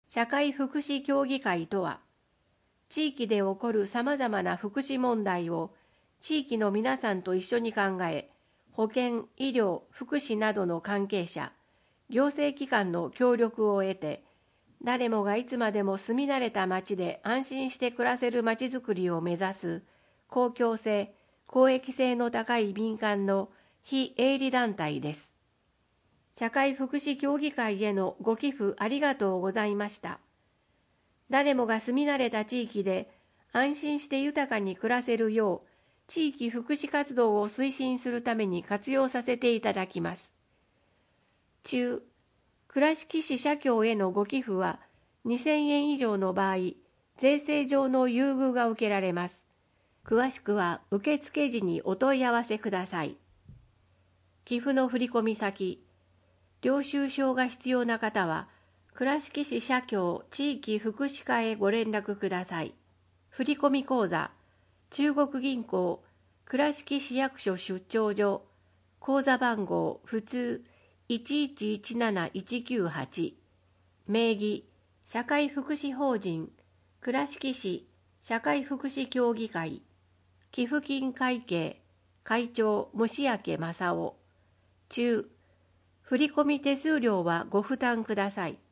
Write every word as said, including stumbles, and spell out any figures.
社会福祉協議会とは、地域で起こるさまざまな福祉問題を地域の皆さんと一緒に考え、保健、医療、福祉などの関係者、行政機関の協力を得て、誰もがいつまでも住み慣れた町で安心して暮らせる町づくりを目指す公共性、公益性の高い民間の非営利団体です。社会福祉協議会へのご寄付ありがとうございました。誰もが住み慣れた地域で安心して豊かに暮らせるよう、地域福祉活動を推進するために活用させていただきます。中、倉敷市社協へのご寄付はにせんえん以上の場合、税制上の優遇が受けられます。詳しくは受付時にお問い合わせください。寄付の振込先、領収書が必要な方は、倉敷市社協地域福祉課へご連絡ください。振込口座、中国銀行、倉敷市役所出張所、口座番号普通いちいちいちなないちきゅうはち、名義、社会福祉法人、倉敷市社会福祉協議会、寄付金会計、会長、虫明正夫。中、振込手数料はご負担ください。